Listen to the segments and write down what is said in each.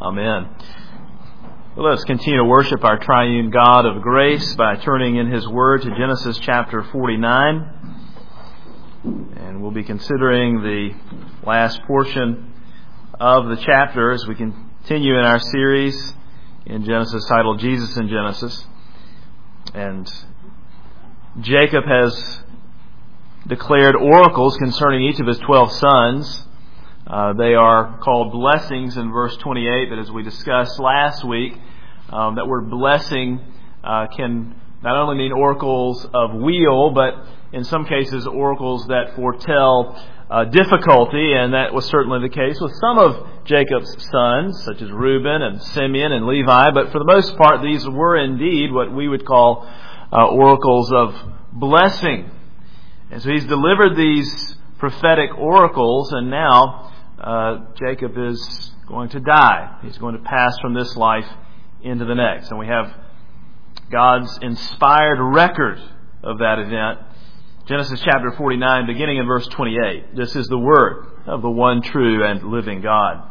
Amen. Well, let's continue to worship our triune God of grace by turning in His Word to Genesis chapter 49. And we'll be considering the last portion of the chapter as we continue in our series in Genesis titled Jesus in Genesis. And Jacob has declared oracles concerning each of his 12 sons. They are called blessings in verse 28, but as we discussed last week, that word blessing can not only mean oracles of weal, but in some cases oracles that foretell difficulty, and that was certainly the case with some of Jacob's sons, such as Reuben and Simeon and Levi, but for the most part these were indeed what we would call oracles of blessing. And so he's delivered these prophetic oracles, and now Jacob is going to die. He's going to pass from this life into the next. And we have God's inspired record of that event. Genesis chapter 49, beginning in verse 28. This is the word of the one true and living God.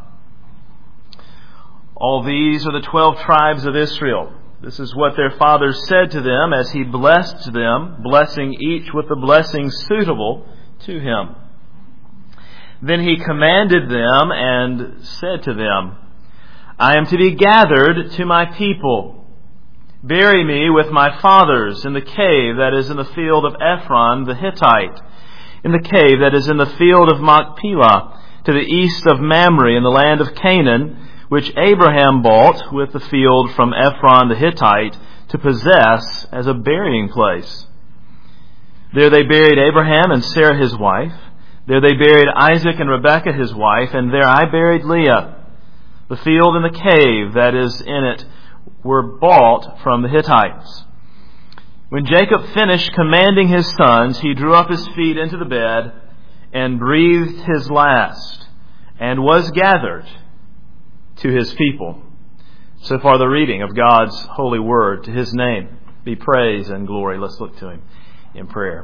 All these are the 12 tribes of Israel. This is what their father said to them as he blessed them, blessing each with the blessing suitable to him. Then he commanded them and said to them, I am to be gathered to my people. Bury me with my fathers in the cave that is in the field of Ephron the Hittite, in the cave that is in the field of Machpelah, to the east of Mamre in the land of Canaan, which Abraham bought with the field from Ephron the Hittite to possess as a burying place. There they buried Abraham and Sarah his wife. There they buried Isaac and Rebekah his wife, and there I buried Leah. The field and the cave that is in it were bought from the Hittites. When Jacob finished commanding his sons, he drew up his feet into the bed and breathed his last, and was gathered to his people. So far the reading of God's holy word. To his name be praise and glory. Let's look to him in prayer.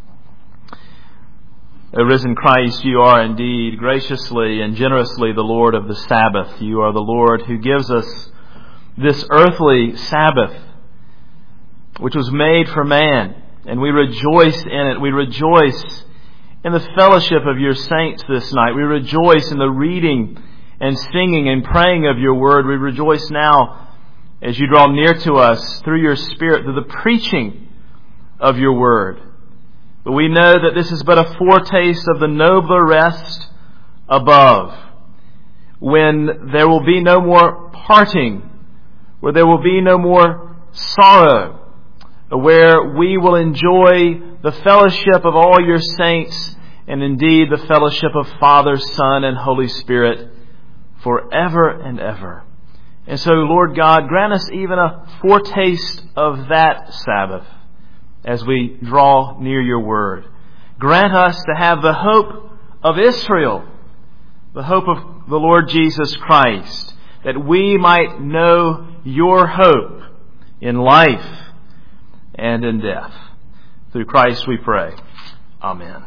O risen Christ, you are indeed graciously and generously the Lord of the Sabbath. You are the Lord who gives us this earthly Sabbath, which was made for man, and we rejoice in it. We rejoice in the fellowship of your saints this night. We rejoice in the reading and singing and praying of your word. We rejoice now as you draw near to us through your Spirit, through the preaching of your word. But we know that this is but a foretaste of the nobler rest above, when there will be no more parting, where there will be no more sorrow, where we will enjoy the fellowship of all your saints, and indeed the fellowship of Father, Son, and Holy Spirit forever and ever. And so, Lord God, grant us even a foretaste of that Sabbath as we draw near your word. Grant us to have the hope of Israel, the hope of the Lord Jesus Christ, that we might know your hope in life and in death. Through Christ we pray. Amen.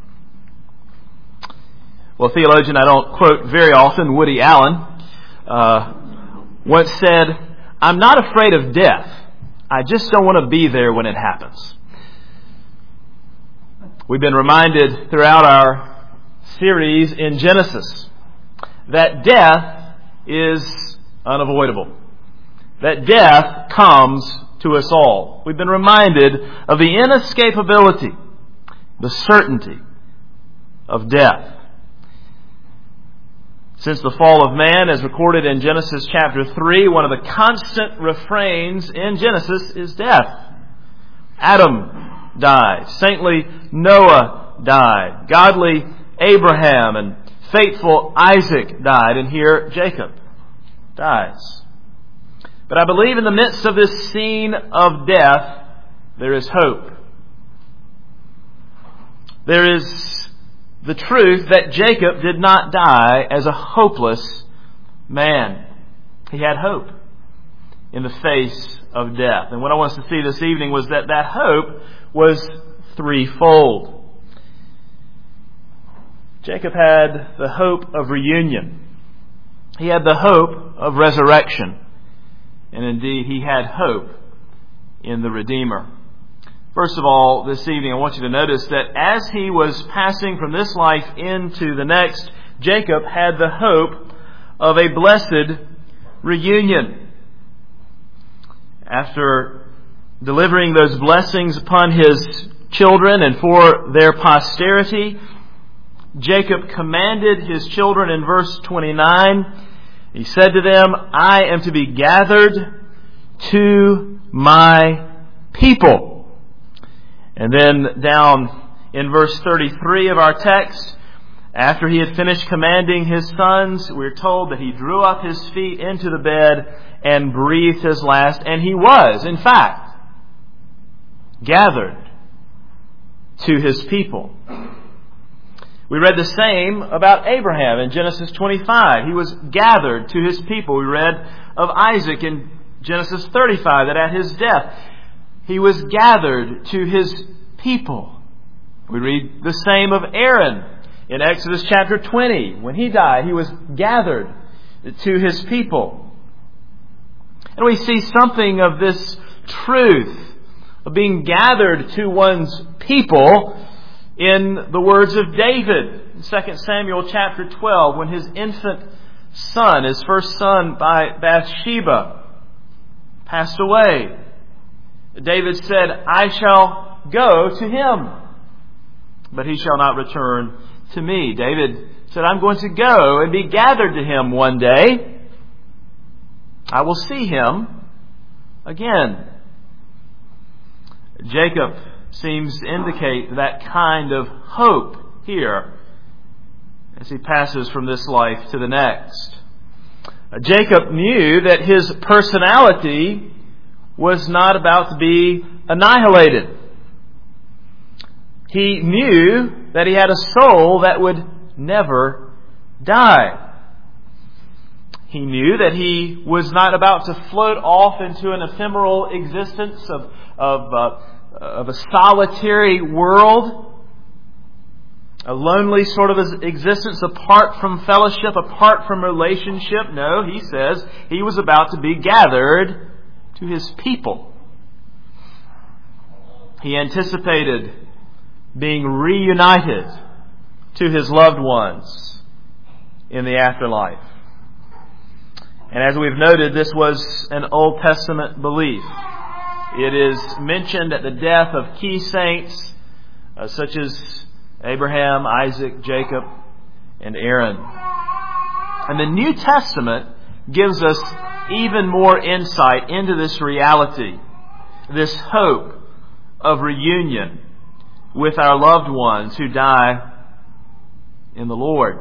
Well, theologian I don't quote very often, Woody Allen, once said, I'm not afraid of death. I just don't want to be there when it happens. We've been reminded throughout our series in Genesis that death is unavoidable. That death comes to us all. We've been reminded of the inescapability, the certainty of death. Since the fall of man, as recorded in Genesis chapter 3, one of the constant refrains in Genesis is death. Adam died. Saintly Noah died. Godly Abraham and faithful Isaac died. And here Jacob dies. But I believe in the midst of this scene of death, there is hope. There is the truth that Jacob did not die as a hopeless man. He had hope in the face of death. And what I want us to see this evening was that hope was threefold. Jacob had the hope of reunion He had the hope of resurrection. And indeed, he had hope in the Redeemer. First of all, this evening I want you to notice that as he was passing from this life into the next, Jacob had the hope of a blessed reunion. After delivering those blessings upon his children and for their posterity, Jacob commanded his children in verse 29. He said to them, I am to be gathered to my people. And then down in verse 33 of our text, after he had finished commanding his sons, we're told that he drew up his feet into the bed and breathed his last. And he was, in fact, gathered to his people. We read the same about Abraham in Genesis 25. He was gathered to his people. We read of Isaac in Genesis 35, that at his death, he was gathered to his people. We read the same of Aaron in Exodus chapter 20. When he died, he was gathered to his people. And we see something of this truth of being gathered to one's people in the words of David in 2 Samuel chapter 12, when his infant son, his first son by Bathsheba, passed away. David said, I shall go to him, but he shall not return to me. David said, I'm going to go and be gathered to him one day. I will see him again. Jacob seems to indicate that kind of hope here as he passes from this life to the next. Jacob knew that his personality was not about to be annihilated. He knew that he had a soul that would never die. He knew that he was not about to float off into an ephemeral existence of a solitary world, a lonely sort of existence apart from fellowship, apart from relationship. No, he says he was about to be gathered to his people. He anticipated being reunited to his loved ones in the afterlife. And as we've noted, this was an Old Testament belief. It is mentioned at the death of key saints such as Abraham, Isaac, Jacob, and Aaron. And the New Testament gives us even more insight into this reality, this hope of reunion with our loved ones who die in the Lord.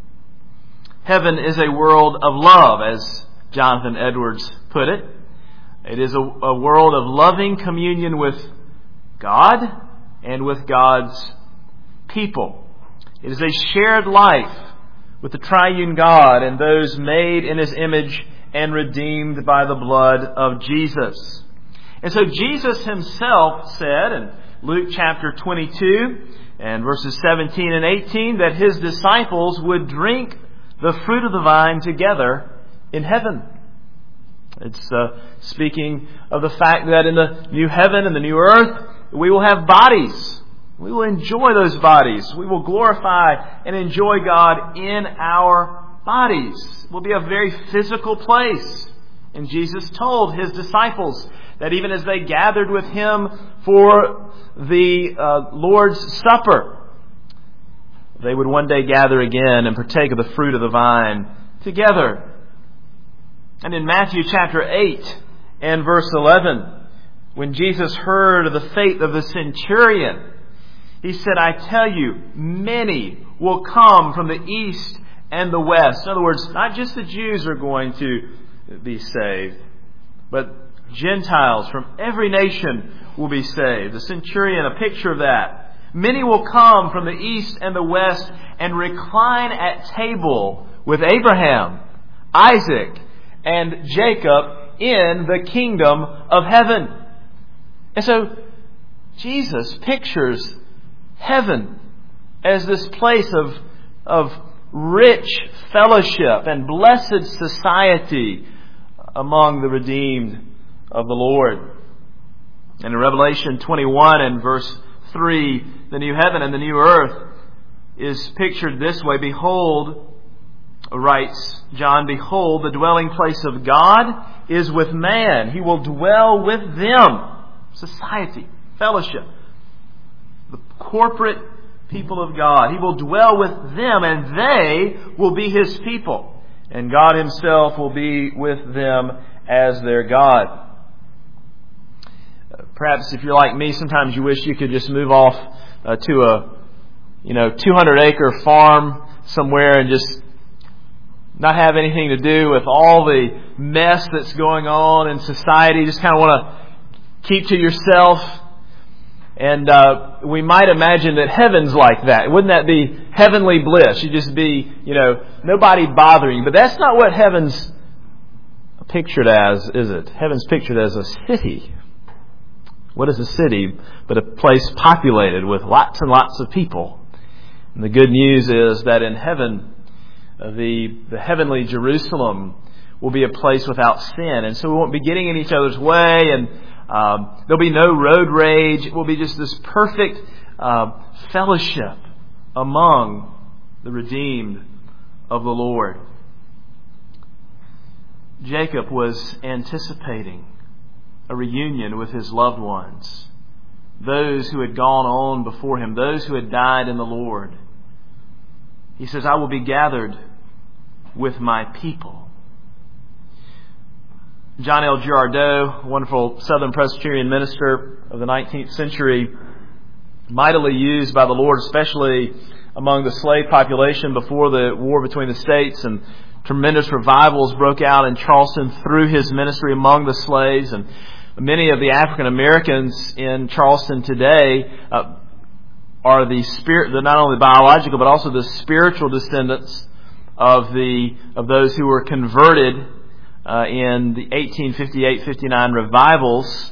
Heaven is a world of love, as Jonathan Edwards put it. It is a world of loving communion with God and with God's people. It is a shared life with the triune God and those made in His image and redeemed by the blood of Jesus. And so Jesus Himself said in Luke chapter 22 and verses 17 and 18 that His disciples would drink the fruit of the vine together in heaven. It's speaking of the fact that in the new heaven and the new earth, we will have bodies. We will enjoy those bodies. We will glorify and enjoy God in our bodies. It will be a very physical place. And Jesus told His disciples that even as they gathered with Him for the Lord's Supper, they would one day gather again and partake of the fruit of the vine together. And in Matthew chapter 8 and verse 11, when Jesus heard of the fate of the centurion, He said, I tell you, many will come from the east and the west. In other words, not just the Jews are going to be saved, but Gentiles from every nation will be saved. The centurion, a picture of that. Many will come from the east and the west and recline at table with Abraham, Isaac, and Jacob in the kingdom of heaven. And so Jesus pictures heaven as this place of rich fellowship and blessed society among the redeemed of the Lord. And in Revelation 21 and verse 3, the new heaven and the new earth is pictured this way. Behold, writes John, behold, the dwelling place of God is with man. He will dwell with them. Society, fellowship, the corporate people of God. He will dwell with them, and they will be His people. And God Himself will be with them as their God. Perhaps if you're like me, sometimes you wish you could just move off to a 200-acre farm somewhere and just not have anything to do with all the mess that's going on in society. Just kind of want to keep to yourself. And we might imagine that heaven's like that. Wouldn't that be heavenly bliss? You'd just be, nobody bothering you. But that's not what heaven's pictured as, is it? Heaven's pictured as a city. What is a city but a place populated with lots and lots of people? And the good news is that in heaven, the heavenly Jerusalem will be a place without sin. And so we won't be getting in each other's way, and there'll be no road rage. It will be just this perfect fellowship among the redeemed of the Lord. Jacob was anticipating a reunion with his loved ones, those who had gone on before him, those who had died in the Lord. He says, I will be gathered with my people. John L. Girardeau, wonderful Southern Presbyterian minister of the 19th century, mightily used by the Lord, especially among the slave population before the war between the states, and tremendous revivals broke out in Charleston through his ministry among the slaves. And many of the African Americans in Charleston today are the not only biological but also the spiritual descendants of those who were converted in the 1858-59 revivals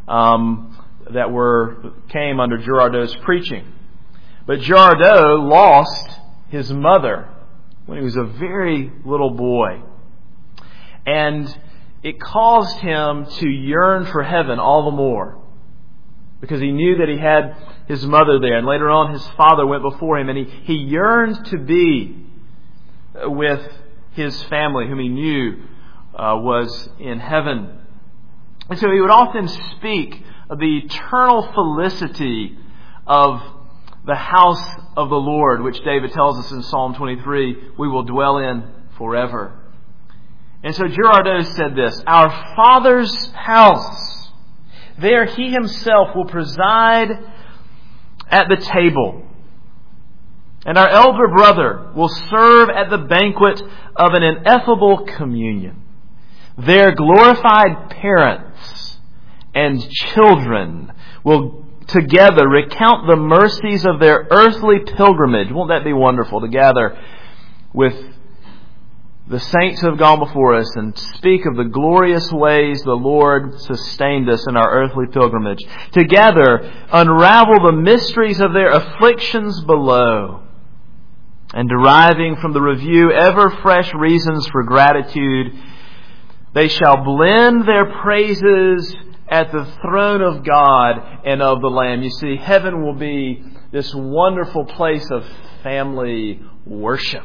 that came under Girardeau's preaching. But Girardeau lost his mother when he was a very little boy, and it caused him to yearn for heaven all the more, because he knew that he had his mother there, and later on his father went before him, and he yearned to be with his family, whom he knew was in heaven. And so he would often speak of the eternal felicity of the house of the Lord, which David tells us in Psalm 23, we will dwell in forever. And so Girardeau said this, our Father's house, there He Himself will preside at the table, and our elder brother will serve at the banquet of an ineffable communion. Their glorified parents and children will together recount the mercies of their earthly pilgrimage. Won't that be wonderful to gather with the saints who have gone before us and speak of the glorious ways the Lord sustained us in our earthly pilgrimage. Together unravel the mysteries of their afflictions below, and deriving from the review ever fresh reasons for gratitude, they shall blend their praises at the throne of God and of the Lamb. You see, heaven will be this wonderful place of family worship.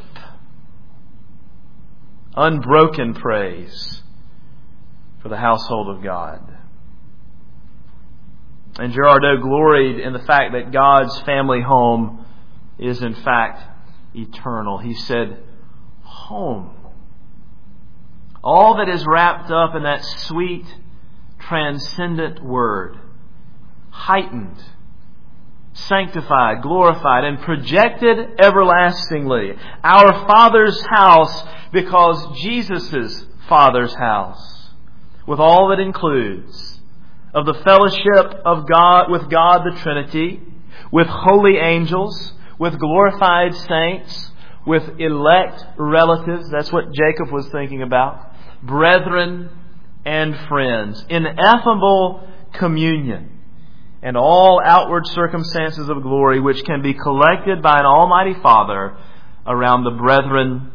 Unbroken praise for the household of God. And Girardeau gloried in the fact that God's family home is in fact eternal. He said, home. All that is wrapped up in that sweet, transcendent word, heightened, sanctified, glorified, and projected everlastingly. Our Father's house, because Jesus' Father's house, with all that includes of the fellowship of God, with God the Trinity, with holy angels, with glorified saints, with elect relatives. That's what Jacob was thinking about. Brethren and friends. Ineffable communion. And all outward circumstances of glory which can be collected by an Almighty Father around the brethren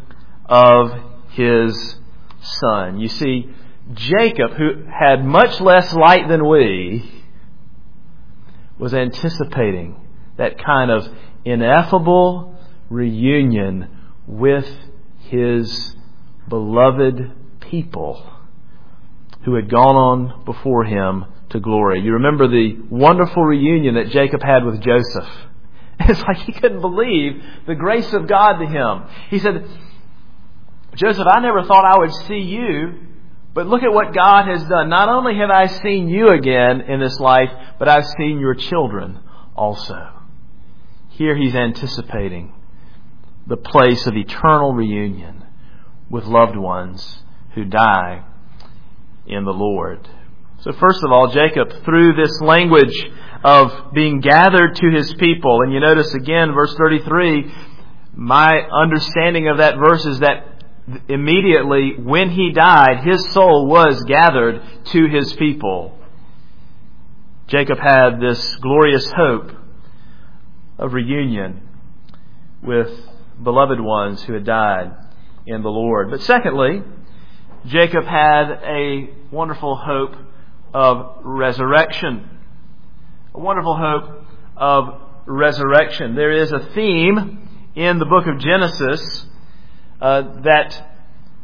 of his son. You see, Jacob, who had much less light than we, was anticipating that kind of ineffable reunion with his beloved people who had gone on before him to glory. You remember the wonderful reunion that Jacob had with Joseph. It's like he couldn't believe the grace of God to him. He said, Joseph, I never thought I would see you, but look at what God has done. Not only have I seen you again in this life, but I've seen your children also. Here he's anticipating the place of eternal reunion with loved ones who die in the Lord. So first of all, Jacob, through this language of being gathered to his people, and you notice again, verse 33, my understanding of that verse is that immediately when he died, his soul was gathered to his people. Jacob had this glorious hope of reunion with beloved ones who had died in the Lord. But secondly, Jacob had a wonderful hope of resurrection. A wonderful hope of resurrection. There is a theme in the book of Genesis that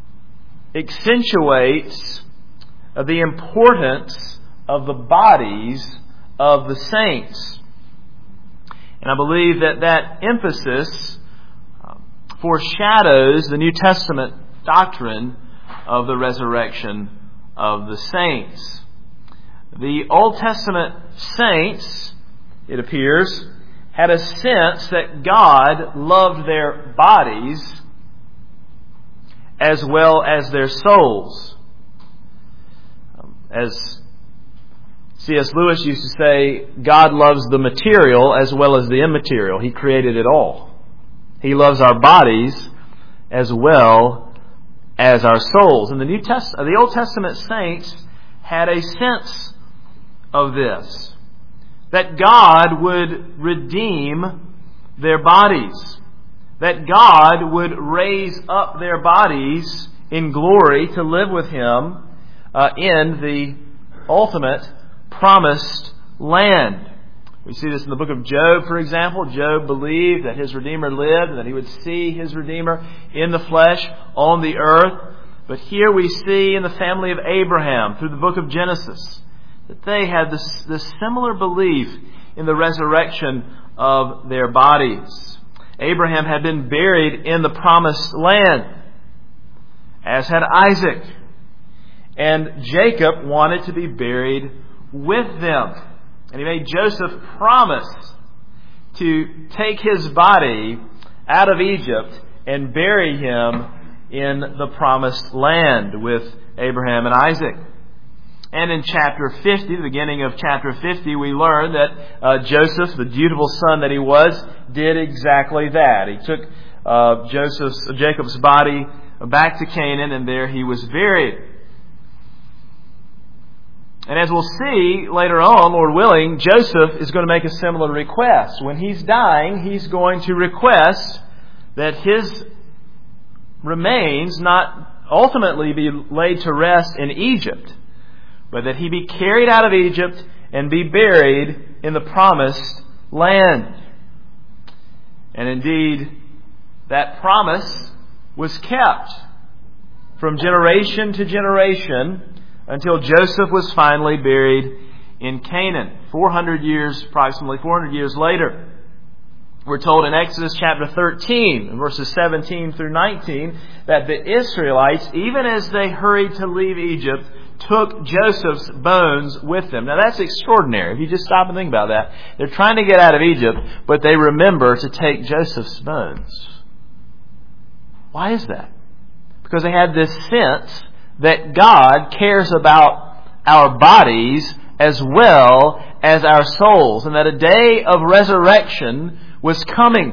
accentuates the importance of the bodies of the saints. And I believe that emphasis foreshadows the New Testament doctrine of the resurrection of the saints. The Old Testament saints, it appears, had a sense that God loved their bodies as well as their souls. As C.S. Lewis used to say, God loves the material as well as the immaterial. He created it all. He loves our bodies as well as our souls. And the Old Testament saints had a sense of this, that God would redeem their bodies, that God would raise up their bodies in glory to live with Him in the ultimate promised land. We see this in the book of Job, for example. Job believed that his Redeemer lived and that he would see his Redeemer in the flesh on the earth. But here we see in the family of Abraham, through the book of Genesis, that they had this similar belief in the resurrection of their bodies. Abraham had been buried in the promised land, as had Isaac. And Jacob wanted to be buried with them. And he made Joseph promise to take his body out of Egypt and bury him in the promised land with Abraham and Isaac. And in chapter 50, the beginning of chapter 50, we learn that Joseph, the dutiful son that he was, did exactly that. He took Jacob's body back to Canaan, and there he was buried. And as we'll see later on, Lord willing, Joseph is going to make a similar request. When he's dying, he's going to request that his remains not ultimately be laid to rest in Egypt, but that he be carried out of Egypt and be buried in the promised land. And indeed, that promise was kept from generation to generation until Joseph was finally buried in Canaan. Approximately 400 years later. We're told in Exodus chapter 13, verses 17 through 19, that the Israelites, even as they hurried to leave Egypt, took Joseph's bones with them. Now that's extraordinary. If you just stop and think about that. They're trying to get out of Egypt, but they remember to take Joseph's bones. Why is that? Because they had this sense that God cares about our bodies as well as our souls, and that a day of resurrection was coming.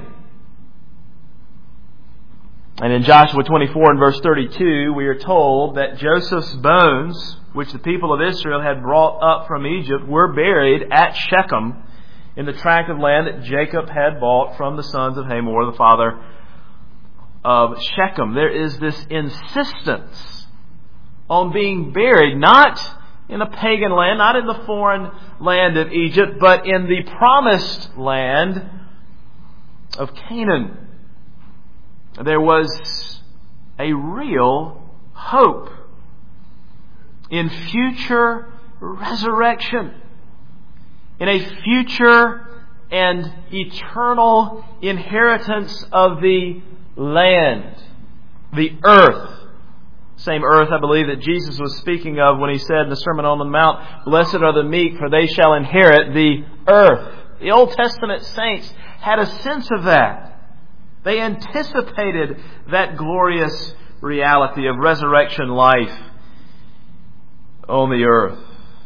And in Joshua 24 and verse 32, we are told that Joseph's bones, which the people of Israel had brought up from Egypt, were buried at Shechem in the tract of land that Jacob had bought from the sons of Hamor, the father of Shechem. There is this insistence on being buried, not in a pagan land, not in the foreign land of Egypt, but in the promised land of Canaan. There was a real hope in future resurrection, in a future and eternal inheritance of the land, the earth. Same earth, I believe, that Jesus was speaking of when He said in the Sermon on the Mount, "Blessed are the meek, for they shall inherit the earth." The Old Testament saints had a sense of that. They anticipated that glorious reality of resurrection life on the earth.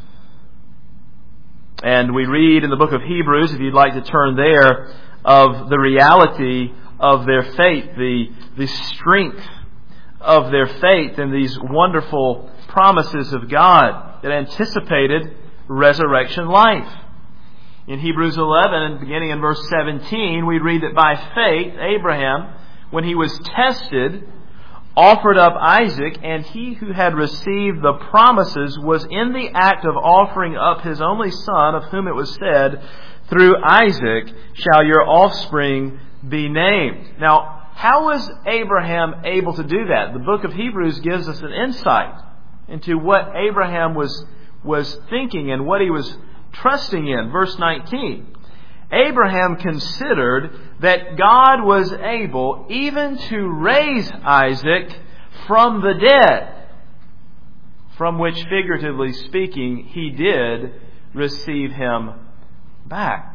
And we read in the book of Hebrews, if you'd like to turn there, of the reality of their faith, the strength of their faith in these wonderful promises of God that anticipated resurrection life. In Hebrews 11, beginning in verse 17, we read that by faith, Abraham, when he was tested, offered up Isaac, and he who had received the promises was in the act of offering up his only son, of whom it was said, "Through Isaac shall your offspring be named." Now, how was Abraham able to do that? The book of Hebrews gives us an insight into what Abraham was thinking and what he was trusting in. Verse 19. Abraham considered that God was able even to raise Isaac from the dead, from which, figuratively speaking, he did receive him back.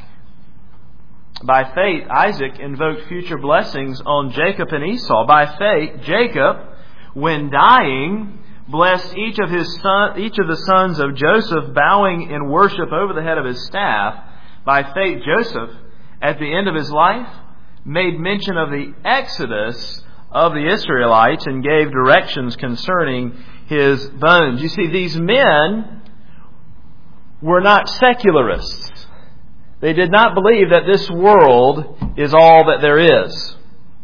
By faith, Isaac invoked future blessings on Jacob and Esau. By faith, Jacob, when dying, blessed each of the sons of Joseph, bowing in worship over the head of his staff. By faith, Joseph, at the end of his life, made mention of the exodus of the Israelites and gave directions concerning his bones. You see, these men were not secularists. They did not believe that this world is all that there is.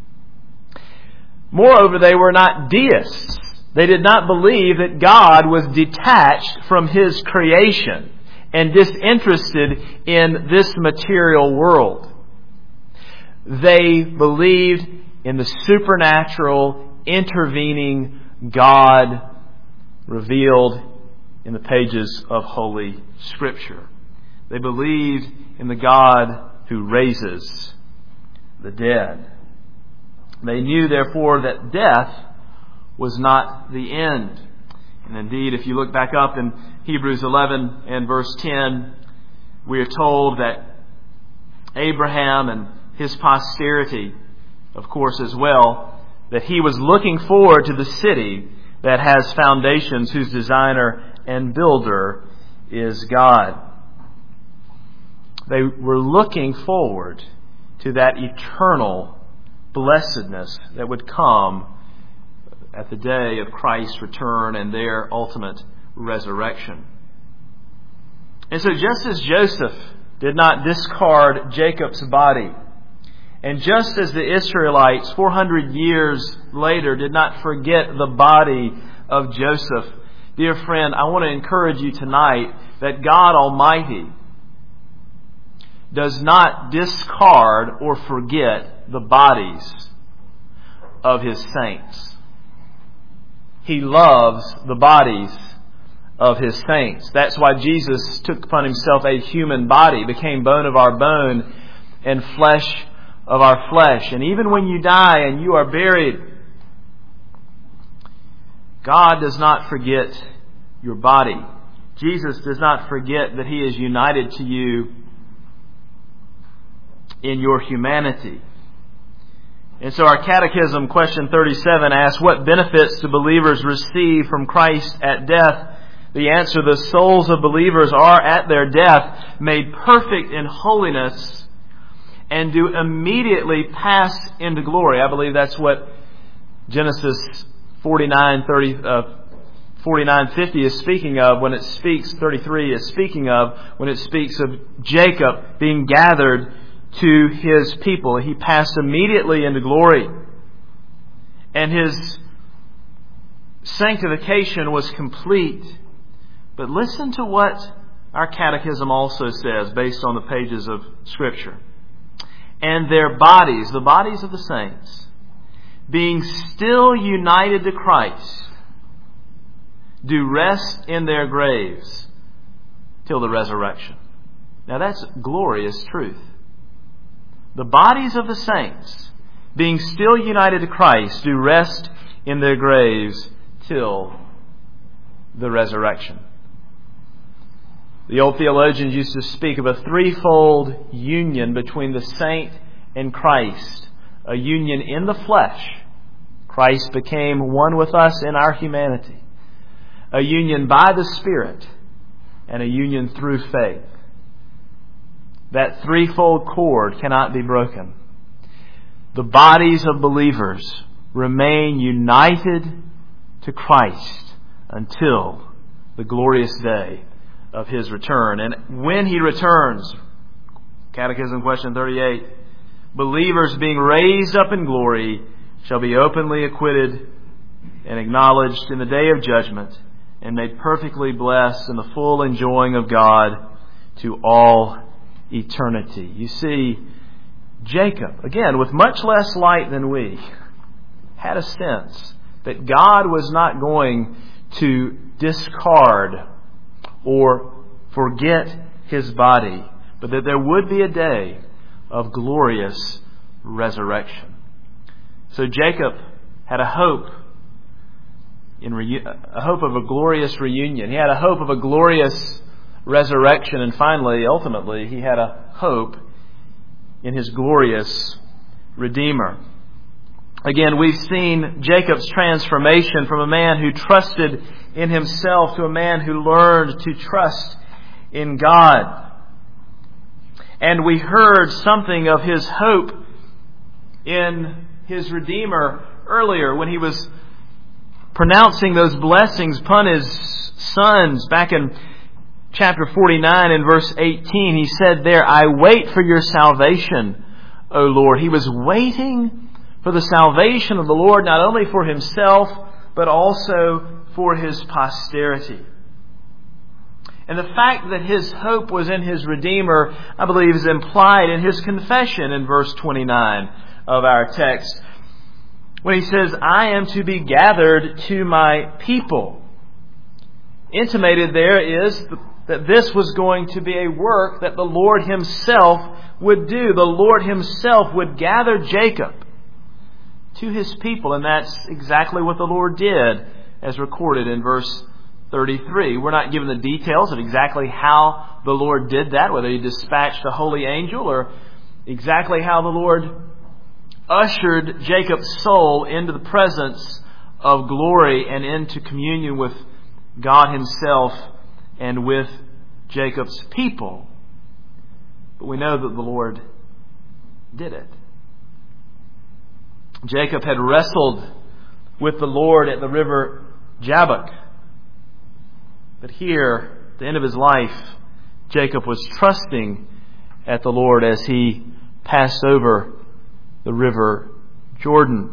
Moreover, they were not deists. They did not believe that God was detached from His creation and disinterested in this material world. They believed in the supernatural, intervening God revealed in the pages of Holy Scripture. They believed in the God who raises the dead. They knew, therefore, that death was not the end. And indeed, if you look back up in Hebrews 11 and verse 10, we are told that Abraham and his posterity, of course, as well, that he was looking forward to the city that has foundations, whose designer and builder is God. They were looking forward to that eternal blessedness that would come at the day of Christ's return and their ultimate resurrection. And so just as Joseph did not discard Jacob's body, and just as the Israelites 400 years later did not forget the body of Joseph, dear friend, I want to encourage you tonight that God Almighty does not discard or forget the bodies of His saints. He loves the bodies of His saints. That's why Jesus took upon Himself a human body, became bone of our bone and flesh of our flesh. And even when you die and you are buried, God does not forget your body. Jesus does not forget that He is united to you in your humanity. And so our catechism, question 37, asks, what benefits do believers receive from Christ at death? The answer, the souls of believers are at their death made perfect in holiness and do immediately pass into glory. I believe that's what Genesis 49:50 is speaking of when it speaks, 33 is speaking of when it speaks of Jacob being gathered to his people. He passed immediately into glory. and His sanctification was complete. But listen to what our catechism also says based on the pages of Scripture. And their bodies, the bodies of the saints, being still united to Christ, do rest in their graves till the resurrection. Now that's glorious truth. The bodies of the saints, being still united to Christ, do rest in their graves till the resurrection. The old theologians used to speak of a threefold union between the saint and Christ. A union in the flesh. Christ became one with us in our humanity. A union by the Spirit, and a union through faith. That threefold cord cannot be broken. The bodies of believers remain united to Christ until the glorious day of His return. And when He returns, Catechism question 38, believers being raised up in glory shall be openly acquitted and acknowledged in the day of judgment, and made perfectly blessed in the full enjoying of God to all eternity. You see, Jacob, again, with much less light than we, had a sense that God was not going to discard or forget his body, but that there would be a day of glorious resurrection. So Jacob had a hope of a glorious reunion. He had a hope of a glorious resurrection, and finally, ultimately, he had a hope in his glorious Redeemer. Again, we've seen Jacob's transformation from a man who trusted in himself to a man who learned to trust in God. And we heard something of his hope in his Redeemer earlier when he was pronouncing those blessings upon his sons back in chapter 49 and verse 18. He said there, I wait for your salvation, O Lord. He was waiting for the salvation of the Lord, not only for himself, but also for his posterity. And the fact that his hope was in his Redeemer, I believe, is implied in his confession in verse 29 of our text, when he says, I am to be gathered to my people. Intimated there is that this was going to be a work that the Lord himself would do. The Lord himself would gather Jacob to his people, and that's exactly what the Lord did, as recorded in verse 33. We're not given the details of exactly how the Lord did that, whether he dispatched a holy angel or exactly how the Lord ushered Jacob's soul into the presence of glory and into communion with God himself and with Jacob's people. But we know that the Lord did it. Jacob had wrestled with the Lord at the river Jabbok. But here, at the end of his life, Jacob was trusting at the Lord as he passed over the river Jordan.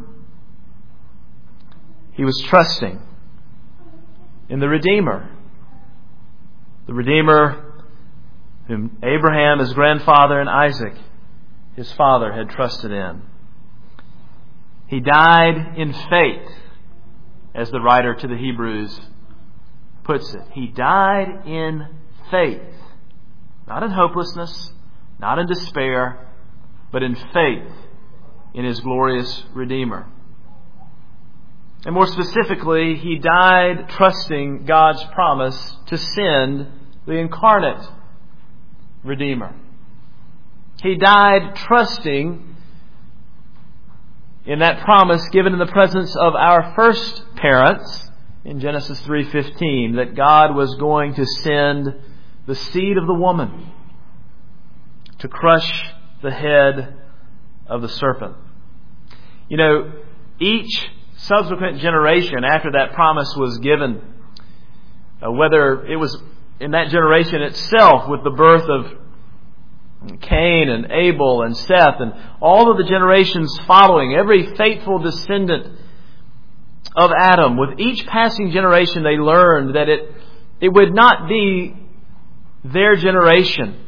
He was trusting in the Redeemer. The Redeemer whom Abraham, his grandfather, and Isaac, his father, had trusted in. He died in faith, as the writer to the Hebrews puts it. He died in faith. Not in hopelessness, not in despair, but in faith in his glorious Redeemer. And more specifically, he died trusting God's promise to send the incarnate Redeemer. He died trusting in that promise given in the presence of our first parents in Genesis 3:15, that God was going to send the seed of the woman to crush the head of the serpent. You know, each subsequent generation after that promise was given, whether it was in that generation itself with the birth of Cain and Abel and Seth and all of the generations following, every faithful descendant of Adam, with each passing generation, they learned that it would not be their generation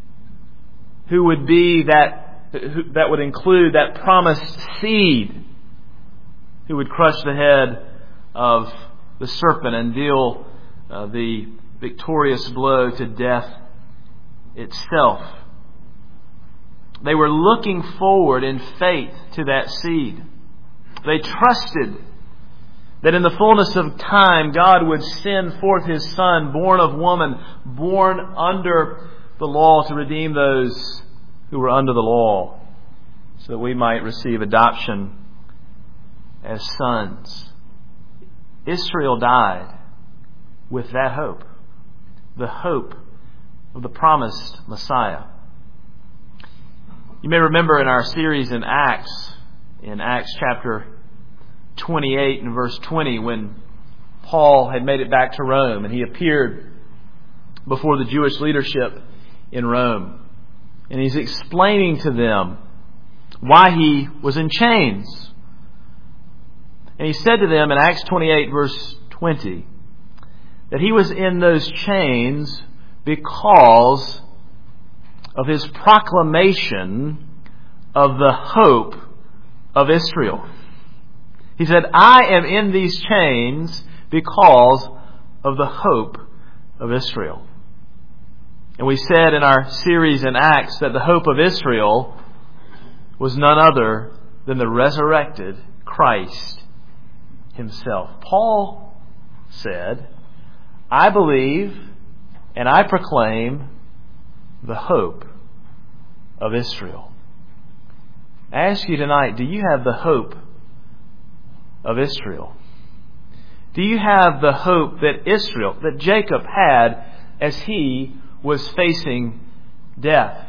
who would be that would include that promised seed who would crush the head of the serpent and deal the victorious blow to death itself. They were looking forward in faith to that seed. They trusted that in the fullness of time God would send forth His Son, born of woman, born under the law, to redeem those who were under the law, so that we might receive adoption as sons. Israel died with that hope, the hope of the promised Messiah. You may remember in our series in Acts chapter 28 and verse 20, when Paul had made it back to Rome and he appeared before the Jewish leadership in Rome. And he's explaining to them why he was in chains. And he said to them in Acts 28 verse 20 that he was in those chains because of his proclamation of the hope of Israel. He said, I am in these chains because of the hope of Israel. And we said in our series in Acts that the hope of Israel was none other than the resurrected Christ Himself. Paul said, I believe and I proclaim the hope of Israel. I ask you tonight, do you have the hope of Israel? Do you have the hope that Jacob had as he was facing death?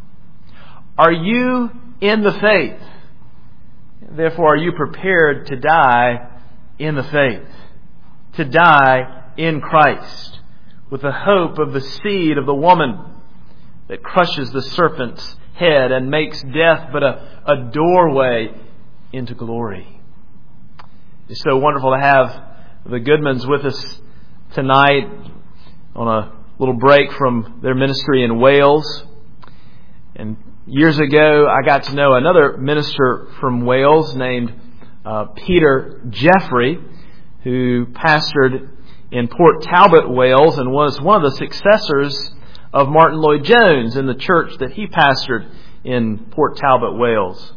Are you in the faith? Therefore, are you prepared to die in the faith? To die in Christ, with the hope of the seed of the woman that crushes the serpent's head and makes death but a doorway into glory. It's so wonderful to have the Goodmans with us tonight on a little break from their ministry in Wales. And years ago, I got to know another minister from Wales named Peter Jeffrey, who pastored in Port Talbot, Wales, and was one of the successors of Martin Lloyd-Jones in the church that he pastored in Port Talbot, Wales.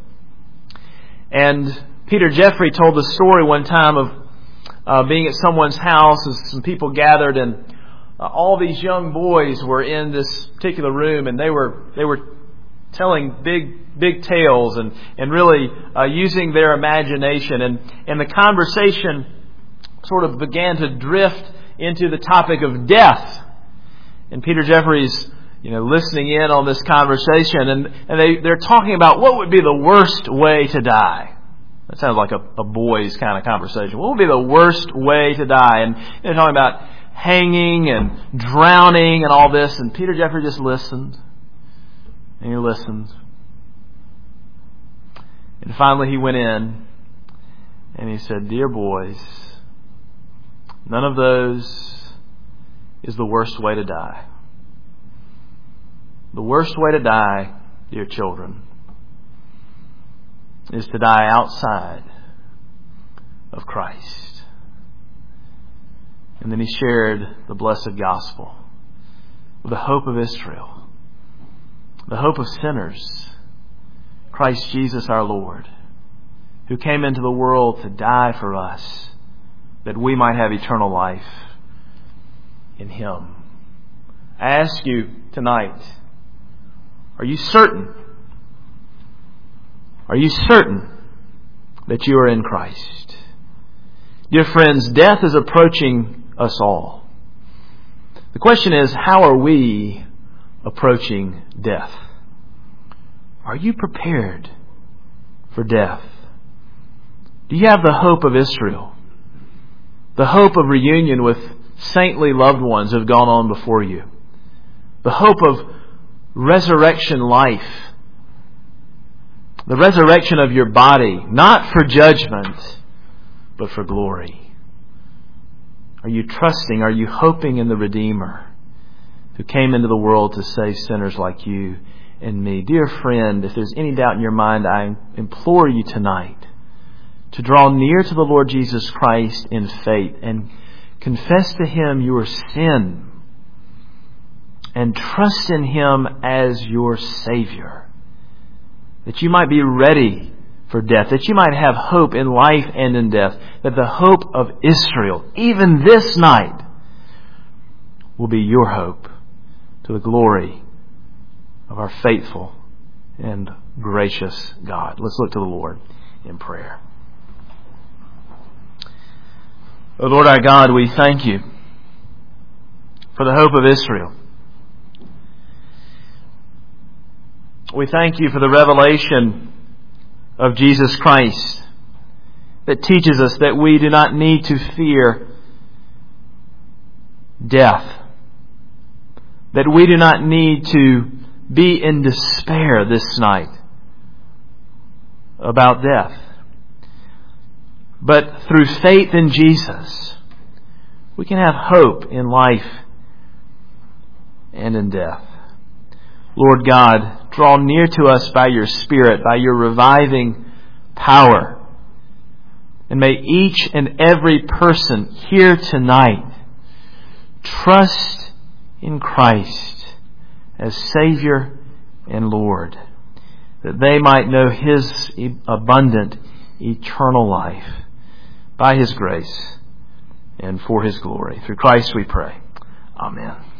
And Peter Jeffrey told the story one time of being at someone's house as some people gathered, and all these young boys were in this particular room, and they were telling big tales and really using their imagination, and the conversation sort of began to drift into the topic of death. And Peter Jeffrey's listening in on this conversation, and they're talking about what would be the worst way to die. That sounds like a boys kind of conversation. What would be the worst way to die? And they're talking about hanging and drowning and all this. And Peter Jeffrey just listened. And he listened. And finally he went in and he said, "Dear boys, none of those is the worst way to die. The worst way to die, dear children, is to die outside of Christ." And then he shared the blessed gospel, the hope of Israel, the hope of sinners, Christ Jesus our Lord, who came into the world to die for us, that we might have eternal life in Him. I ask you tonight, are you certain? Are you certain that you are in Christ? Dear friends, death is approaching us all. The question is, how are we approaching death? Are you prepared for death? Do you have the hope of Israel? The hope of reunion with saintly loved ones who have gone on before you? The hope of resurrection life? The resurrection of your body, not for judgment, but for glory? Are you trusting, are you hoping in the Redeemer who came into the world to save sinners like you and me? Dear friend, if there's any doubt in your mind, I implore you tonight to draw near to the Lord Jesus Christ in faith and confess to Him your sin and trust in Him as your Savior, that you might be ready for death, that you might have hope in life and in death, that the hope of Israel, even this night, will be your hope to the glory of our faithful and gracious God. Let's look to the Lord in prayer. O Lord our God, we thank you for the hope of Israel. We thank you for the revelation of Jesus Christ that teaches us that we do not need to fear death, that we do not need to be in despair this night about death. But through faith in Jesus, we can have hope in life and in death. Lord God, draw near to us by your Spirit, by your reviving power. And may each and every person here tonight trust in Christ as Savior and Lord, that they might know His abundant eternal life by His grace and for His glory. Through Christ we pray. Amen.